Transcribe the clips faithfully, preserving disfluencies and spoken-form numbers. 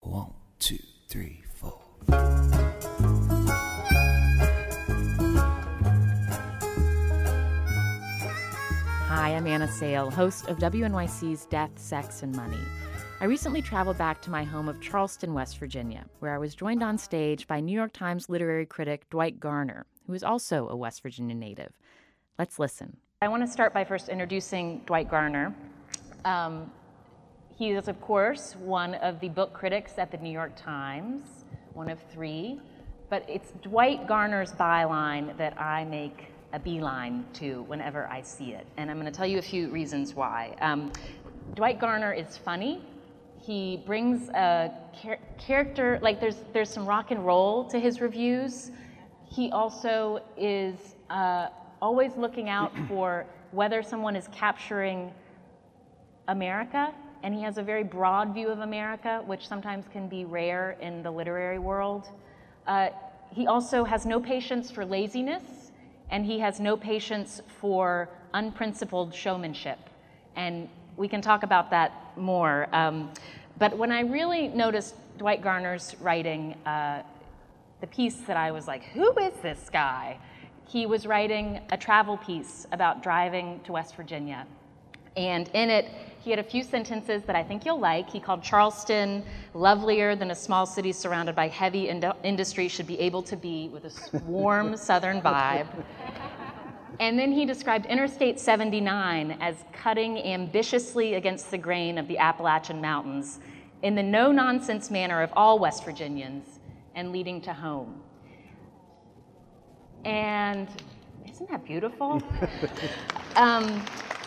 One, two, three, four. Hi, I'm Anna Sale, host of W N Y C's Death, Sex, and Money. I recently traveled back to my home of Charleston, West Virginia, where I was joined on stage by New York Times literary critic Dwight Garner, who is also a West Virginia native. Let's listen. I want to start by first introducing Dwight Garner. Um, he is, of course, one of the book critics at the New York Times, one of three, but it's Dwight Garner's byline that I make a beeline to whenever I see it, and I'm going to tell you a few reasons why. Um, Dwight Garner is funny. He brings a char- character, like there's there's some rock and roll to his reviews. He also is uh, always looking out for whether someone is capturing America, and he has a very broad view of America, which sometimes can be rare in the literary world. Uh, he also has no patience for laziness, and he has no patience for unprincipled showmanship. And we can talk about that more. Um, but when I really noticed Dwight Garner's writing, uh, the piece that I was like, who is this guy? He was writing a travel piece about driving to West Virginia. And in it, he had a few sentences that I think you'll like. He called Charleston lovelier than a small city surrounded by heavy ind- industry should be able to be, with a warm southern vibe. And then he described Interstate seventy-nine as cutting ambitiously against the grain of the Appalachian Mountains in the no-nonsense manner of all West Virginians and leading to home. And isn't that beautiful? um,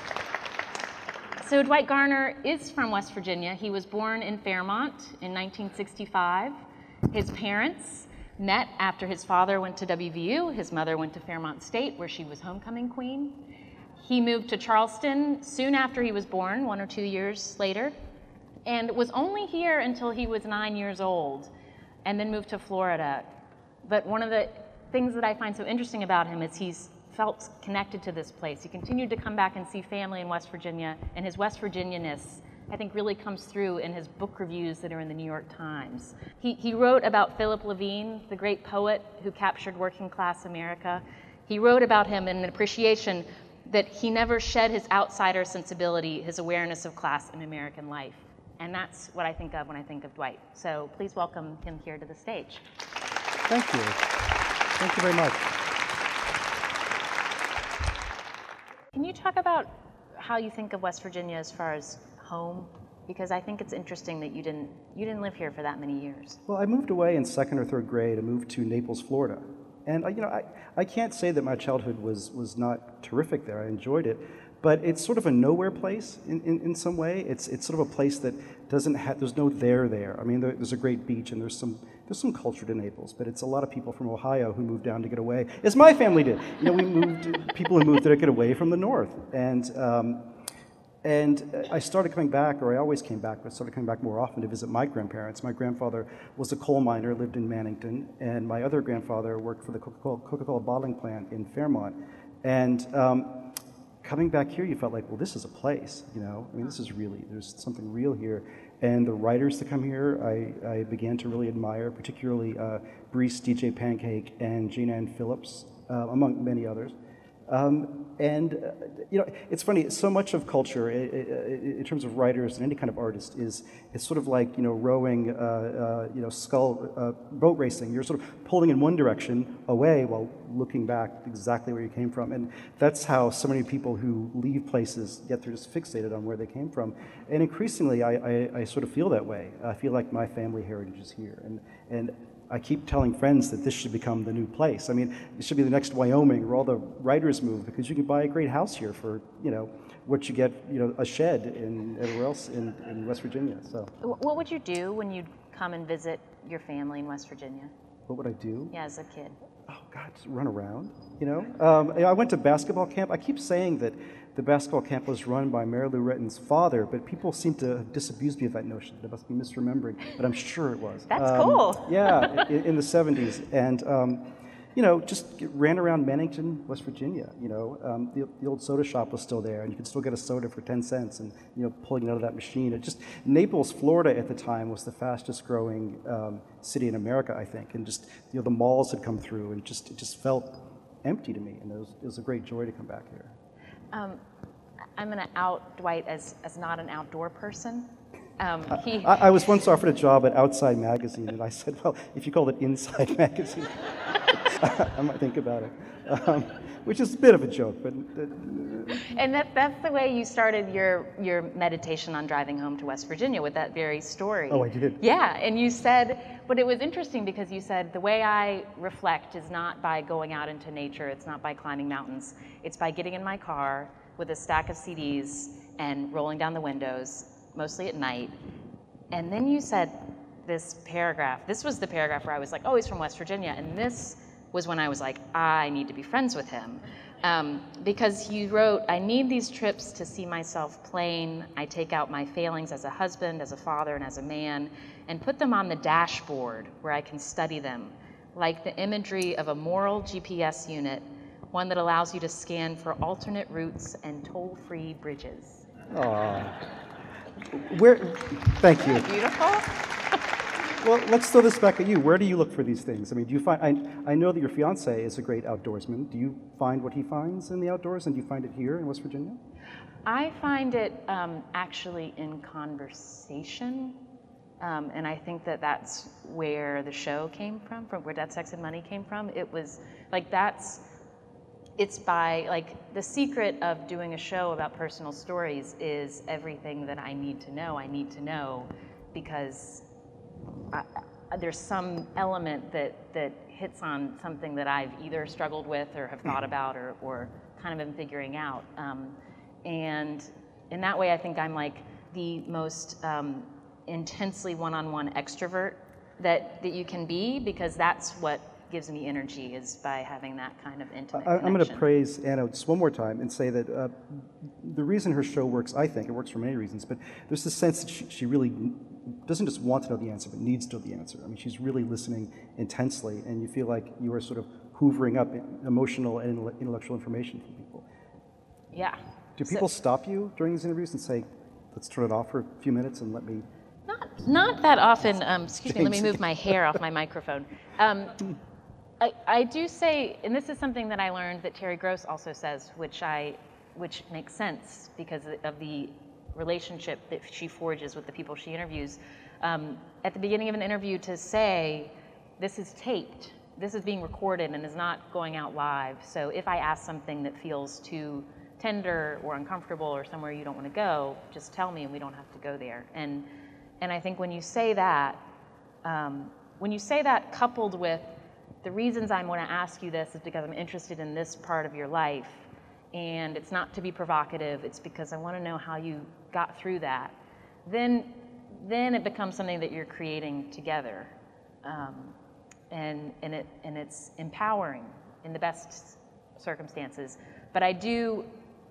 so Dwight Garner is from West Virginia. He was born in Fairmont in nineteen sixty-five. His parents met after his father went to W V U. His mother went to Fairmont State, where she was homecoming queen. He moved to Charleston soon after he was born, one or two years later, and was only here until he was nine years old, and then moved to Florida. But one of the things that I find so interesting about him is he's felt connected to this place. He continued to come back and see family in West Virginia, and his West Virginia-ness, I think, really comes through in his book reviews that are in the New York Times. He, he wrote about Philip Levine, the great poet who captured working class America. He wrote about him in an appreciation that he never shed his outsider sensibility, his awareness of class in American life. And that's what I think of when I think of Dwight. So please welcome him here to the stage. Thank you. Thank you very much. Can you talk about how you think of West Virginia as far as home? Because I think it's interesting that you didn't you didn't live here for that many years. Well, I moved away in second or third grade. I moved to Naples, Florida. And, you know, I, I can't say that my childhood was, was not terrific there. I enjoyed it. But it's sort of a nowhere place in, in, in some way. It's it's sort of a place that doesn't have, there's no there there. I mean, there, there's a great beach and there's some there's some culture to Naples, but it's a lot of people from Ohio who moved down to get away, as my family did. You know, we moved, people who moved to get away from the north. And um, and I started coming back, or I always came back, but I started coming back more often to visit my grandparents. My grandfather was a coal miner, lived in Mannington, and my other grandfather worked for the Coca-Cola, Coca-Cola bottling plant in Fairmont. And um, coming back here, you felt like, well, this is a place, you know? I mean, this is really, there's something real here. And the writers that come here, I, I began to really admire, particularly uh, Brees, D J Pancake, and Jean Ann Phillips, uh, among many others. Um, and, uh, you know, it's funny, so much of culture, i- i- in terms of writers and any kind of artist, is is sort of like, you know, rowing, uh, uh, you know, scull, uh, boat racing. You're sort of pulling in one direction away while looking back exactly where you came from. And that's how so many people who leave places, yet they're just fixated on where they came from. And increasingly, I, I, I sort of feel that way. I feel like my family heritage is here. And, and I keep telling friends that this should become the new place. I mean, it should be the next Wyoming where all the writers move, because you can buy a great house here for, you know, what you get, you know, a shed in everywhere else in, in West Virginia. So, What would you do when you'd come and visit your family in West Virginia? what would I do? Yeah, as a kid. Oh God, just run around, you know? Um, I went to basketball camp. I keep saying that the basketball camp was run by Mary Lou Retton's father, but people seem to have disabused me of that notion. I must be misremembering, but I'm sure it was. That's um, cool. Yeah, in, in the seventies. And um, you know, just get, ran around Mannington, West Virginia. You know, um, the, the old soda shop was still there, and you could still get a soda for ten cents, and you know, pulling it out of that machine. It just Naples, Florida, at the time was the fastest growing um, city in America, I think, and just you know, the malls had come through, and just it just felt empty to me, and it was, it was a great joy to come back here. Um, I'm going to out Dwight as as not an outdoor person. Um, he... I, I was once offered a job at Outside Magazine, and I said, well, if you called it Inside Magazine, I might think about it. Um, which is a bit of a joke, but... Uh, and that, that's the way you started your, your meditation on driving home to West Virginia, with that very story. Oh, I did? Yeah, and you said, but it was interesting because you said, the way I reflect is not by going out into nature, it's not by climbing mountains, it's by getting in my car with a stack of C Ds and rolling down the windows, mostly at night. And then you said this paragraph, this was the paragraph where I was like, oh, he's from West Virginia, and this was when I was like, I need to be friends with him. Um, because you wrote, I need these trips to see myself plain. I take out my failings as a husband, as a father, and as a man, and put them on the dashboard where I can study them, like the imagery of a moral G P S unit, one that allows you to scan for alternate routes and toll-free bridges. Aww. Where, thank you. Beautiful. Well, let's throw this back at you. Where do you look for these things? I mean, do you find, I, I know that your fiance is a great outdoorsman. Do you find what he finds in the outdoors, and do you find it here in West Virginia? I find it um, actually in conversation, um, and I think that that's where the show came from, from where Death, Sex, and Money came from. It was, like, that's, it's by, like, the secret of doing a show about personal stories is everything that I need to know, I need to know, because I, there's some element that, that hits on something that I've either struggled with or have thought about or, or kind of been figuring out. Um, and in that way, I think I'm like the most um, intensely one-on-one extrovert that, that you can be, because that's what gives me energy, is by having that kind of intimate I, connection. I'm going to praise Anna just one more time and say that uh, the reason her show works, I think, it works for many reasons, but there's this sense that she, she really doesn't just want to know the answer, but needs to know the answer. I mean, she's really listening intensely, and you feel like you are sort of hoovering up emotional and intellectual information from people. Yeah. Do people so, stop you during these interviews and say, let's turn it off for a few minutes and let me... Not, not that often. Um, excuse me, let me move my hair off my microphone. Um, I, I do say, and this is something that I learned that Terry Gross also says, which I, which makes sense because of the relationship that she forges with the people she interviews. Um, at the beginning of an interview, to say, this is taped, this is being recorded and is not going out live. So if I ask something that feels too tender or uncomfortable or somewhere you don't want to go, just tell me and we don't have to go there. And and I think when you say that, um, when you say that coupled with the reasons I'm going to ask you this is because I'm interested in this part of your life, and it's not to be provocative, it's because I want to know how you got through that, then then it becomes something that you're creating together. Um, and and it and it's empowering in the best circumstances. But I do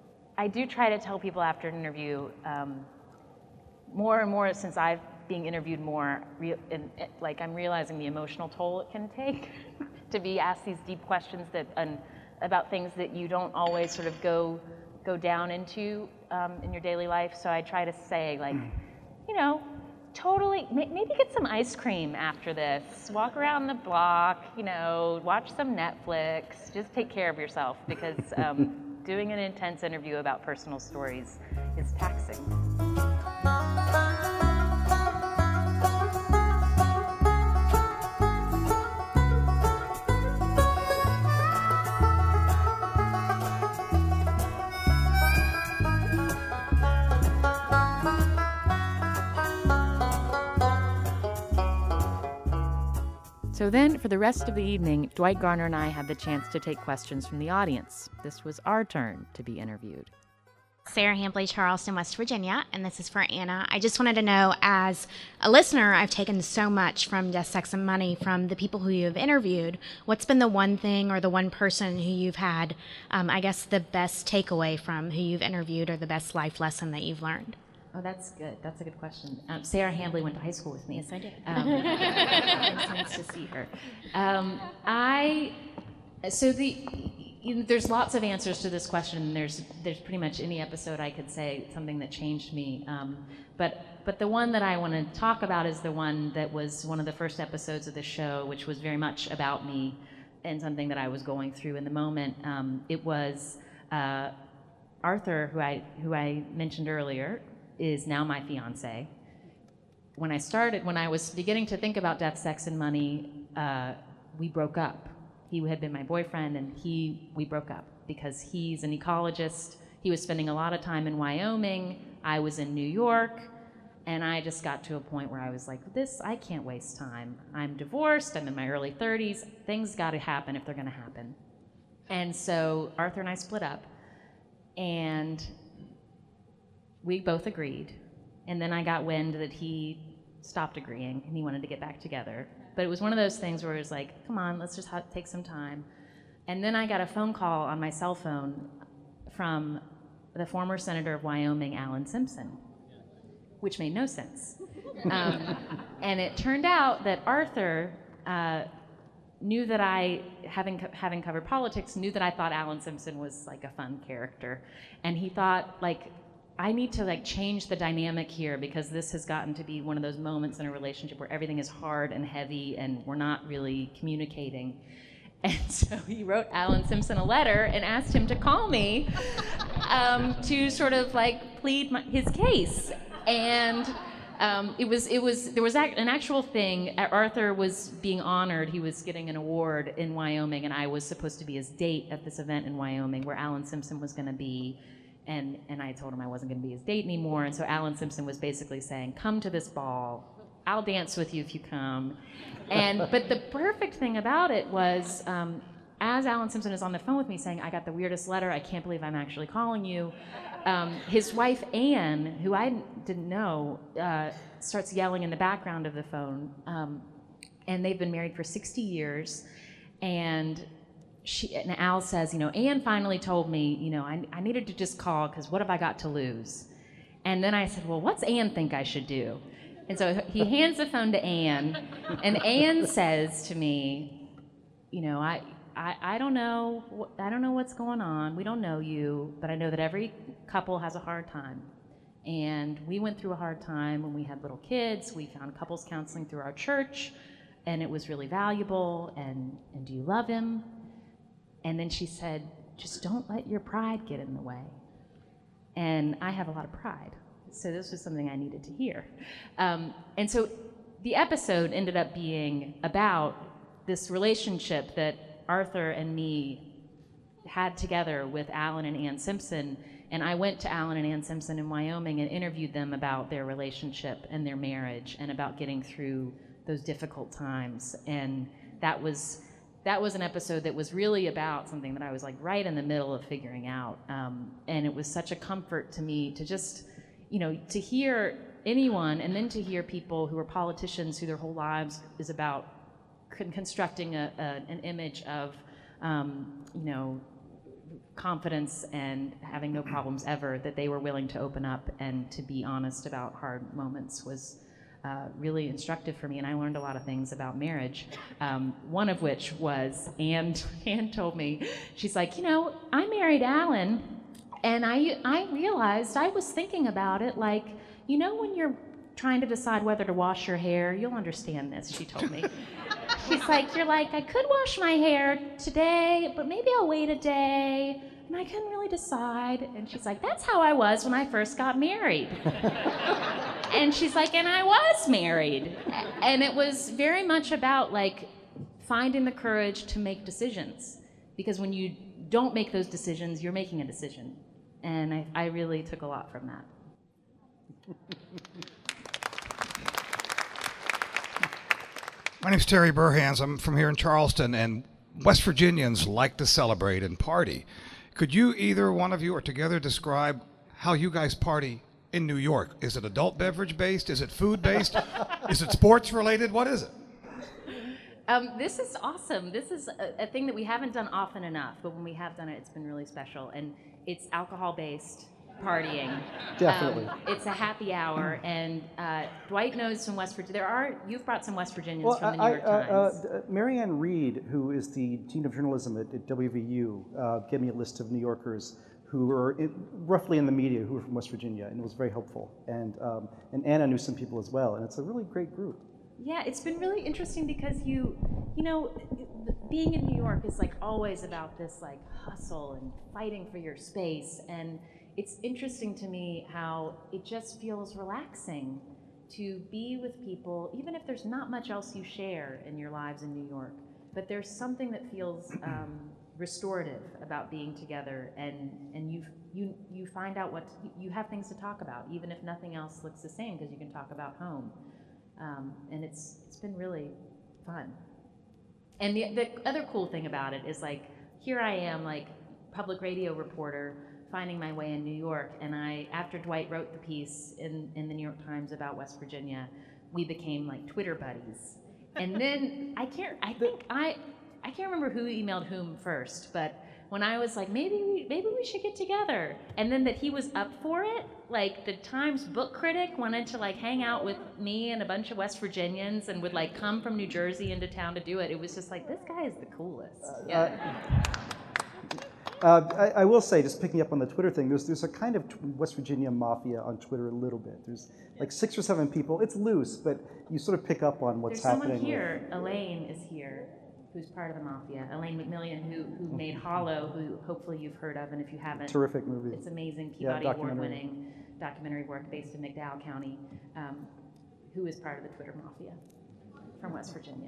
I do try to tell people after an interview, um, more and more since I've being interviewed more, re- and, and, like I'm realizing the emotional toll it can take to be asked these deep questions that and about things that you don't always sort of go go down into um, in your daily life. So I try to say, like, you know, totally, may, maybe get some ice cream after this, walk around the block, you know, watch some Netflix, just take care of yourself, because um, doing an intense interview about personal stories is taxing. So then, for the rest of the evening, Dwight Garner and I had the chance to take questions from the audience. This was our turn to be interviewed. Sarah Hambley, Charleston, West Virginia, and this is for Anna. I just wanted to know, as a listener, I've taken so much from Death, Sex, and Money from the people who you've interviewed. What's been the one thing or the one person who you've had, um, I guess, the best takeaway from who you've interviewed, or the best life lesson that you've learned? Oh, that's good. That's a good question. Um, Sarah Hambley went to high school with me. Yes, I did. Um, it's nice to see her. Um, I, So the you know, there's lots of answers to this question. There's there's pretty much any episode I could say something that changed me. Um, but but the one that I want to talk about is the one that was one of the first episodes of the show, which was very much about me and something that I was going through in the moment. Um, it was uh, Arthur, who I who I mentioned earlier, is now my fiance. When I started, when I was beginning to think about Death, Sex, and Money, uh, we broke up. He had been my boyfriend, and he we broke up because he's an ecologist. He was spending a lot of time in Wyoming. I was in New York, and I just got to a point where I was like, this, I can't waste time. I'm divorced, I'm in my early thirties. Things got to happen if they're going to happen. And so Arthur and I split up, and we both agreed. And then I got wind that he stopped agreeing, and he wanted to get back together. But it was one of those things where it was like, come on, let's just ha- take some time. And then I got a phone call on my cell phone from the former senator of Wyoming, Alan Simpson, which made no sense. Um, and it turned out that Arthur uh, knew that I, having co- having covered politics, knew that I thought Alan Simpson was like a fun character. And he thought, like, I need to like change the dynamic here because this has gotten to be one of those moments in a relationship where everything is hard and heavy and we're not really communicating. And so he wrote Alan Simpson a letter and asked him to call me um, to sort of like plead my, his case. And um, it was, it was, there was ac- an actual thing. Arthur was being honored. He was getting an award in Wyoming, and I was supposed to be his date at this event in Wyoming where Alan Simpson was going to be. And, and I told him I wasn't going to be his date anymore. And so Alan Simpson was basically saying, come to this ball. I'll dance with you if you come. And but the perfect thing about it was, um, as Alan Simpson is on the phone with me saying, I got the weirdest letter. I can't believe I'm actually calling you. Um, his wife, Anne, who I didn't know, uh, starts yelling in the background of the phone. Um, and they've been married for sixty years. And She, and Al says, you know, Anne finally told me, you know, I, I needed to just call because what have I got to lose? And then I said, well, what's Anne think I should do? And so he hands the phone to Anne, and Anne says to me, you know, I, I, I don't know, I don't know what's going on. We don't know you, but I know that every couple has a hard time. And we went through a hard time when we had little kids. We found couples counseling through our church, and it was really valuable. And, and do you love him? And then she said, just don't let your pride get in the way. And I have a lot of pride, so this was something I needed to hear. Um, and so the episode ended up being about this relationship that Arthur and me had together with Alan and Ann Simpson. And I went to Alan and Ann Simpson in Wyoming and interviewed them about their relationship and their marriage and about getting through those difficult times. And that was That was an episode that was really about something that I was like right in the middle of figuring out. Um, and it was such a comfort to me to just, you know, to hear anyone and then to hear people who are politicians who their whole lives is about con- constructing a, a, an image of, um, you know, confidence and having no problems ever, that they were willing to open up and to be honest about hard moments was Uh, really instructive for me, and I learned a lot of things about marriage. Um, one of which was, Anne, Anne told me, she's like, you know, I married Alan, and I I realized, I was thinking about it, like, you know when you're trying to decide whether to wash your hair, you'll understand this, she told me. She's like, you're like, I could wash my hair today, but maybe I'll wait a day, and I couldn't really decide. And she's like, that's how I was when I first got married. And she's like, and I was married. And it was very much about like finding the courage to make decisions. Because when you don't make those decisions, you're making a decision. And I, I really took a lot from that. My name's Terry Burhans. I'm from here in Charleston, and West Virginians like to celebrate and party. Could you, either one of you or together, describe how you guys party in New York? Is it adult beverage based? Is it food based? Is it sports related? What is it? Um, this is awesome. This is a, a thing that we haven't done often enough, but when we have done it, it's been really special. And it's alcohol based, partying. Definitely. Um, it's a happy hour, and uh, Dwight knows some West Virginia. There are you've brought some West Virginians Well, from the New I, York uh, Times. uh, Marianne Reed, who is the Dean of Journalism at, at W V U, uh, gave me a list of New Yorkers who were in, roughly in the media who were from West Virginia, and it was very helpful. And um, and Anna knew some people as well, and it's a really great group. Yeah, it's been really interesting because you, you know, being in New York is like always about this like hustle and fighting for your space, and it's interesting to me how it just feels relaxing to be with people, even if there's not much else you share in your lives in New York, but there's something that feels um, restorative about being together, and and you you you find out what you have things to talk about, even if nothing else looks the same, because you can talk about home. Um, and it's it's been really fun. And the, the other cool thing about it is, like, here I am, like, public radio reporter, finding my way in New York, and I, after Dwight wrote the piece in, in the New York Times about West Virginia, we became like Twitter buddies. And then I can't, I think I, I can't remember who emailed whom first, but when I was like, maybe we, maybe we should get together, and then that he was up for it, like the Times book critic wanted to like hang out with me and a bunch of West Virginians and would like come from New Jersey into town to do it. It was just like, this guy is the coolest. Yeah. Uh, uh, I, I will say, just picking up on the Twitter thing, there's there's a kind of West Virginia mafia on Twitter a little bit. There's like six or seven people. It's loose, but you sort of pick up on what's There's happening. someone here, Elaine is here, who's part of the mafia. Elaine McMillian, who who made Hollow, who hopefully you've heard of, and if you haven't, Terrific movie. it's amazing, Yeah, Peabody documentary. Award-winning documentary work based in McDowell County, um, who is part of the Twitter mafia from West Virginia.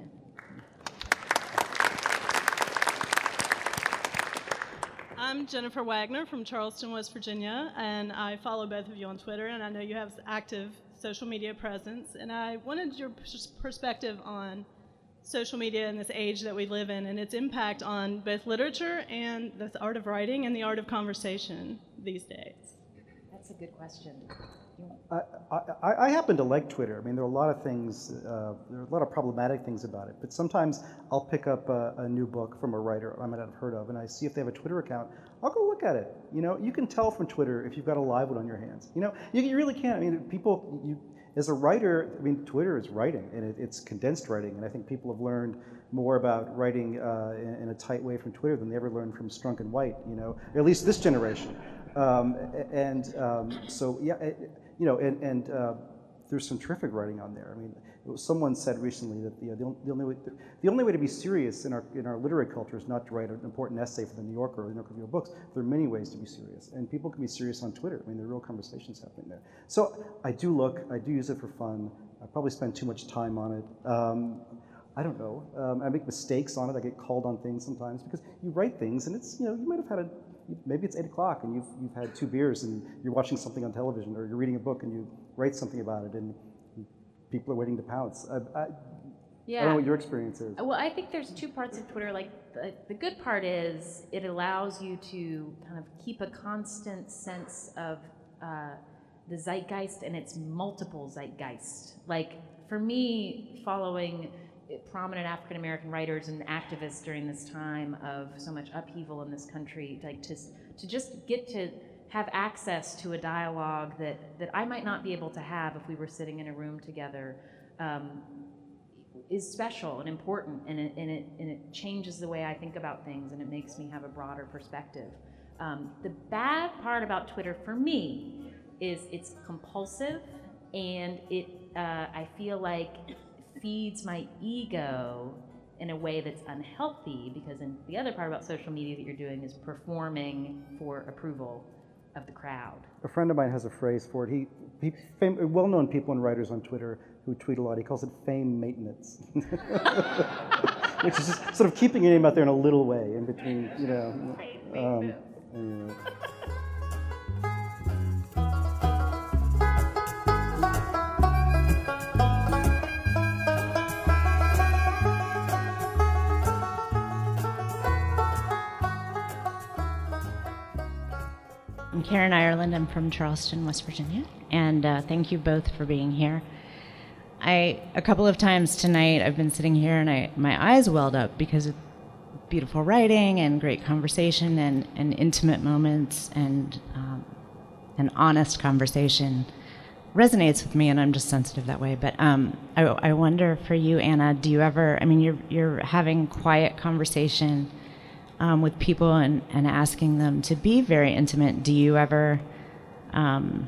I'm Jennifer Wagner from Charleston, West Virginia, and I follow both of you on Twitter, and I know you have active social media presence, and I wanted your pers- perspective on social media in this age that we live in and its impact on both literature and the art of writing and the art of conversation these days. That's a good question. I, I, I happen to like Twitter. I mean, there are a lot of things, uh, there are a lot of problematic things about it, but sometimes I'll pick up a, a new book from a writer I might not have heard of, and I see if they have a Twitter account. I'll go look at it. You know, you can tell from Twitter if you've got a live one on your hands. You know, you, you really can. I mean, people, you, as a writer, I mean, Twitter is writing, and it, it's condensed writing, and I think people have learned more about writing uh, in, in a tight way from Twitter than they ever learned from Strunk and White, you know, or at least this generation. Um, and um, so, yeah, it, you know, and, and uh, there's some terrific writing on there. I mean, it was, someone said recently that the, the, the, only way, the only way to be serious in our, in our literary culture is not to write an important essay for the New Yorker or the New York Review of Books. There are many ways to be serious, and people can be serious on Twitter. I mean, there are real conversations happening there. So I do look, I do use it for fun. I probably spend too much time on it. Um, I don't know. Um, I make mistakes on it. I get called on things sometimes because you write things, and it's, you know, you might have had a, maybe it's eight o'clock and you've, you've had two beers and you're watching something on television, or you're reading a book and you write something about it and people are waiting to pounce. I, I, Yeah. I don't know what your experience is. Well, I think there's two parts of Twitter. Like, the, the good part is it allows you to kind of keep a constant sense of uh, the zeitgeist and its multiple zeitgeist. Like, for me, following prominent African American writers and activists during this time of so much upheaval in this country, like to to just get to have access to a dialogue that that I might not be able to have if we were sitting in a room together, um, is special and important, and it, and it and it changes the way I think about things, and it makes me have a broader perspective. Um, the bad part about Twitter for me is it's compulsive, and it uh, I feel like feeds my ego in a way that's unhealthy, because in the other part about social media that you're doing is performing for approval of the crowd. A friend of mine has a phrase for it. He, he fam- well-known people and writers on Twitter who tweet a lot, he calls it fame maintenance, which is just sort of keeping your name out there in a little way in between, you know. Um, anyway. I'm Karen Ireland. I'm from Charleston, West Virginia, and uh, thank you both for being here. I a couple of times tonight I've been sitting here and I my eyes welled up because of beautiful writing and great conversation and, and intimate moments, and um, an honest conversation resonates with me, and I'm just sensitive that way. But um, I, I wonder for you, Anna, do you ever, I mean, you're, you're having quiet conversation um, with people and, and asking them to be very intimate. Do you ever um,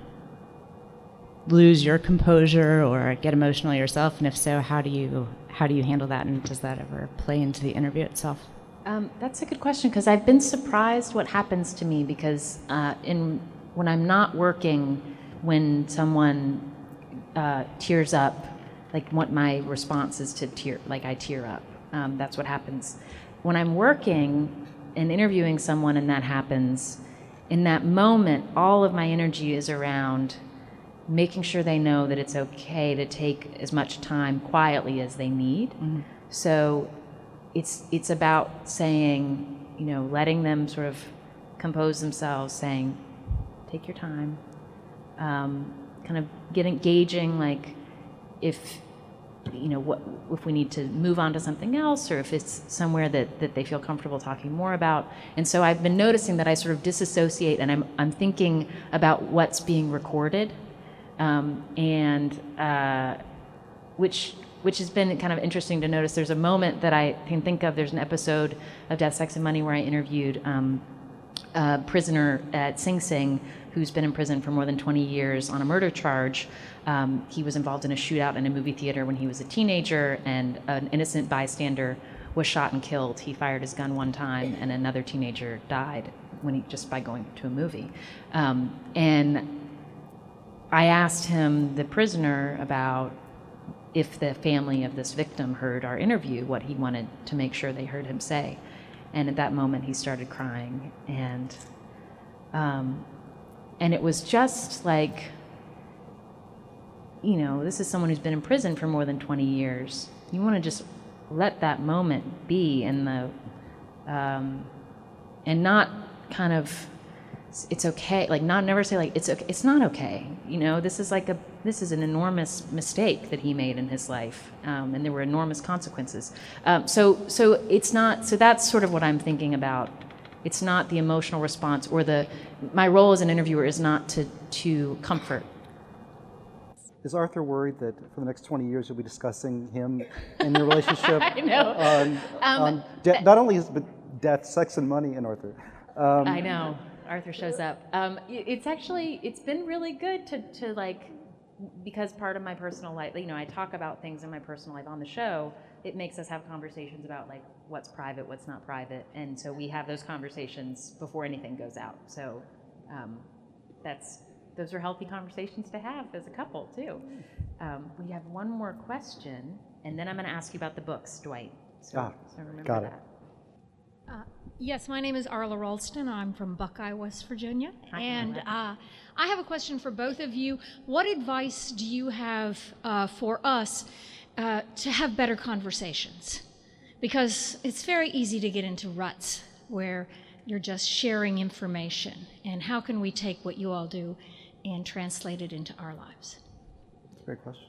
lose your composure or get emotional yourself? And if so, how do you, how do you handle that? And does that ever play into the interview itself? Um, that's a good question, because I've been surprised what happens to me, because uh, in when I'm not working, when someone uh, tears up, like what my response is to tear, like I tear up. Um, that's what happens. When I'm working and interviewing someone and that happens, in that moment, all of my energy is around making sure they know that it's okay to take as much time quietly as they need. Mm-hmm. So it's it's about saying, you know, letting them sort of compose themselves, saying, take your time. Um, kind of get engaging, like if, you know, what if we need to move on to something else, or if it's somewhere that, that they feel comfortable talking more about. And so I've been noticing that I sort of disassociate, and I'm, I'm thinking about what's being recorded, um, and uh, which which has been kind of interesting to notice. There's a moment that I can think of, there's an episode of Death, Sex, and Money where I interviewed um, a prisoner at Sing Sing who's been in prison for more than twenty years on a murder charge. Um, he was involved in a shootout in a movie theater when he was a teenager, and an innocent bystander was shot and killed. He fired his gun one time, and another teenager died when he just by going to a movie. Um, and I asked him, the prisoner, about if the family of this victim heard our interview, what he wanted to make sure they heard him say. And at that moment, he started crying, and um, and it was just like, you know, this is someone who's been in prison for more than twenty years. You want to just let that moment be, in the, um, and not kind of, it's okay, like not never say like, it's okay, it's not okay. You know, this is like a, this is an enormous mistake that he made in his life, um, and there were enormous consequences. Um, so, so it's not, so that's sort of what I'm thinking about. It's not the emotional response, or the, my role as an interviewer is not to, to comfort. Is Arthur worried that for the next twenty years you'll be discussing him and your relationship? I know. On, um, on de- not only his, but death, sex, and money, and Arthur. Um, I know. Arthur shows up. Um, it's actually, it's been really good to, to like, because part of my personal life, you know, I talk about things in my personal life on the show. It makes us have conversations about like what's private, what's not private, and so we have those conversations before anything goes out. So um, that's those are healthy conversations to have as a couple too. Um, we have one more question, and then I'm going to ask you about the books, Dwight. So, ah, so remember got that. It. Uh, yes, my name is Arla Ralston. I'm from Buckeye, West Virginia. Hi, and uh, I have a question for both of you. What advice do you have uh, for us uh, to have better conversations? Because it's very easy to get into ruts where you're just sharing information. And how can we take what you all do and translate it into our lives? Great question.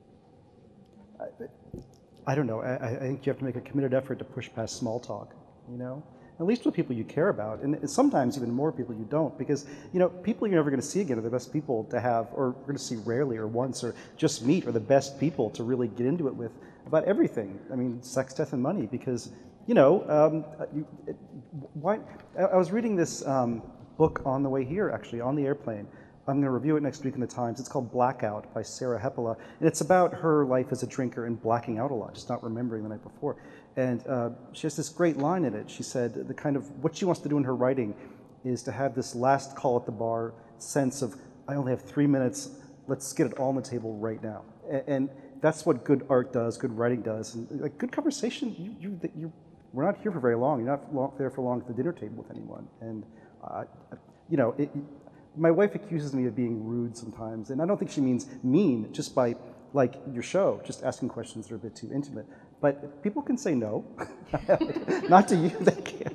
I, I don't know. I, I think you have to make a committed effort to push past small talk. You know, at least with people you care about, and sometimes even more people you don't, because, you know, people you're never going to see again are the best people to have, or we're going to see rarely or once, or just meet, are the best people to really get into it with about everything. I mean, sex, death, and money, because, you know, um, you, it, why, I was reading this um, book on the way here, actually, on the airplane. I'm going to review it next week in the Times. It's called Blackout by Sarah Hepola, and it's about her life as a drinker and blacking out a lot, just not remembering the night before. And uh, she has this great line in it. She said the kind of, what she wants to do in her writing is to have this last call at the bar sense of, I only have three minutes, let's get it all on the table right now. And, and that's what good art does, good writing does. And like good conversation, you, you, you, we're not here for very long. You're not long, there for long at the dinner table with anyone. And, uh, you know, it, my wife accuses me of being rude sometimes, and I don't think she means mean, just by, like your show, just asking questions that are a bit too intimate. But people can say no. Not to you, they can't.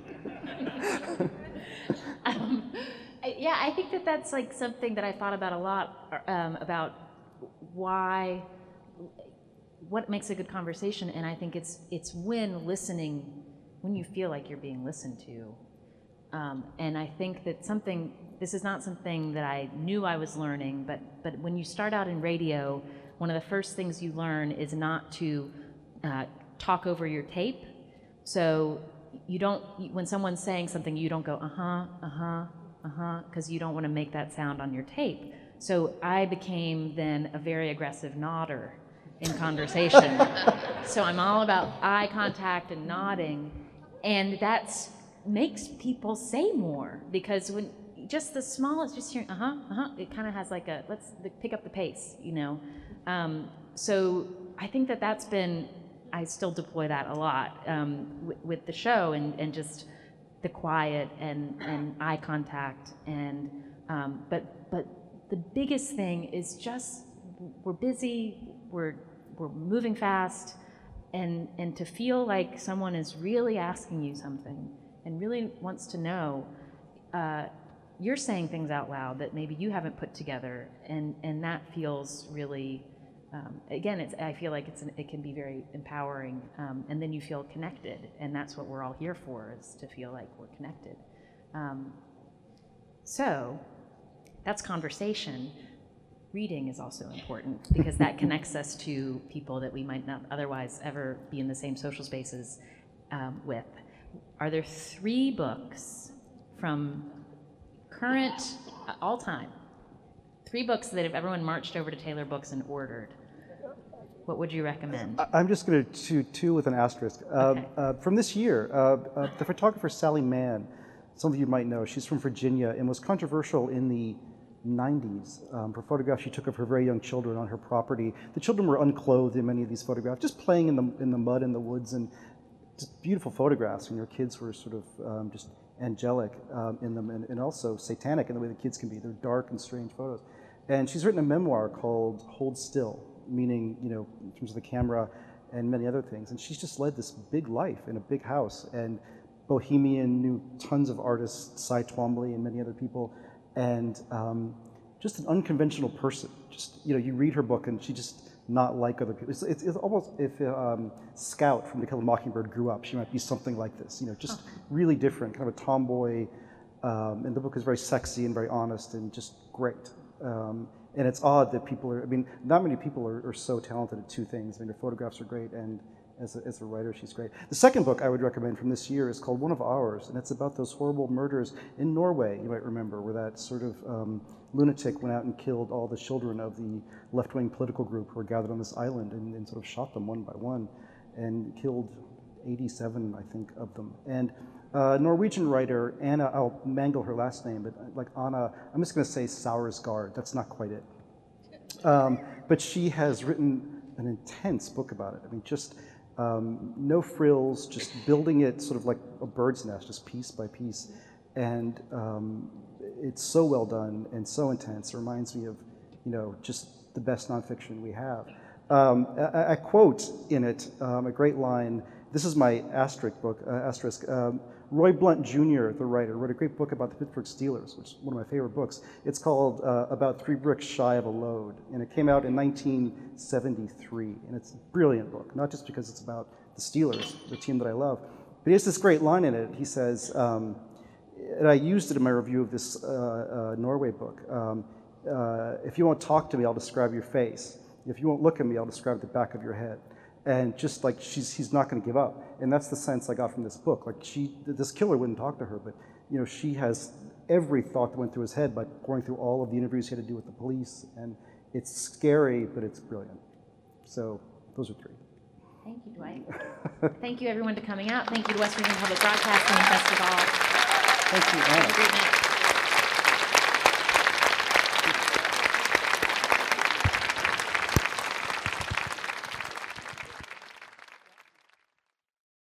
um, I, yeah, I think that that's like something that I thought about a lot, um, about why, what makes a good conversation, and I think it's it's when listening, when you feel like you're being listened to. Um, and I think that something This is not something that I knew I was learning, but, but when you start out in radio, one of the first things you learn is not to uh, talk over your tape. So you don't, when someone's saying something, you don't go, uh-huh, uh-huh, uh-huh, because you don't want to make that sound on your tape. So I became then a very aggressive nodder in conversation. So I'm all about eye contact and nodding, and that makes people say more, because when just the smallest, just hearing uh-huh, uh-huh, it kind of has like a, let's pick up the pace, you know. Um, so I think that that's been, I still deploy that a lot um, w- with the show, and, and just the quiet and, and eye contact, and um, but but the biggest thing is just we're busy, we're we're moving fast, and and to feel like someone is really asking you something and really wants to know. Uh, you're saying things out loud that maybe you haven't put together, and, and that feels really, um, again, it's, I feel like it's an, it can be very empowering, um, and then you feel connected, and that's what we're all here for, is to feel like we're connected. Um, so that's conversation. Reading is also important, because that connects us to people that we might not otherwise ever be in the same social spaces um, with. Are there three books from current, uh, all time, three books that if everyone marched over to Taylor Books and ordered, what would you recommend? I'm just going to do two with an asterisk. Uh, Okay. uh, from this year, uh, uh, the photographer Sally Mann, some of you might know, she's from Virginia and was controversial in the nineties um, for photographs she took of her very young children on her property. The children were unclothed in many of these photographs, just playing in the in the mud in the woods, and just beautiful photographs, and your kids were sort of um, just angelic um, in them, and, and also satanic in the way the kids can be. They're dark and strange photos. And she's written a memoir called Hold Still, meaning, you know, in terms of the camera and many other things. And she's just led this big life in a big house, and bohemian, knew tons of artists, Cy Twombly and many other people, and um, just an unconventional person. Just, you know, you read her book and she just not like other people. It's, it's, it's almost if um, Scout from To Kill a Mockingbird grew up, she might be something like this, you know, just really different, kind of a tomboy, um, and the book is very sexy and very honest and just great. Um, and it's odd that people are, I mean, not many people are, are so talented at two things. I mean, her photographs are great, and as a, as a writer, she's great. The second book I would recommend from this year is called One of Ours, and it's about those horrible murders in Norway, you might remember, where that sort of um, lunatic went out and killed all the children of the left-wing political group who were gathered on this island, and, and sort of shot them one by one and killed eighty-seven, I think, of them. And uh, Norwegian writer Anna, I'll mangle her last name, but like Anna, I'm just going to say Sauersgaard. That's not quite it. Um, but she has written an intense book about it. I mean, just um, no frills, just building it sort of like a bird's nest, just piece by piece. And um, it's so well done and so intense. It reminds me of, you know, just the best nonfiction we have. Um, I, I quote in it um, a great line. This is my asterisk book, uh, asterisk. Um, Roy Blunt Junior, the writer, wrote a great book about the Pittsburgh Steelers, which is one of my favorite books. It's called uh, About Three Bricks Shy of a Load, and it came out in nineteen seventy-three. And it's a brilliant book, not just because it's about the Steelers, the team that I love, but he has this great line in it. He says, um, and I used it in my review of this uh, uh, Norway book, um, uh, if you won't talk to me, I'll describe your face. If you won't look at me, I'll describe the back of your head. And just like she's, he's not going to give up. And that's the sense I got from this book. Like she, this killer wouldn't talk to her, but you know, she has every thought that went through his head by going through all of the interviews he had to do with the police. And it's scary, but it's brilliant. So those are three. Thank you, Dwight. Thank you, everyone, for coming out. Thank you to West Virginia Public Broadcasting Festival. Thank you, Anna. Have a great night.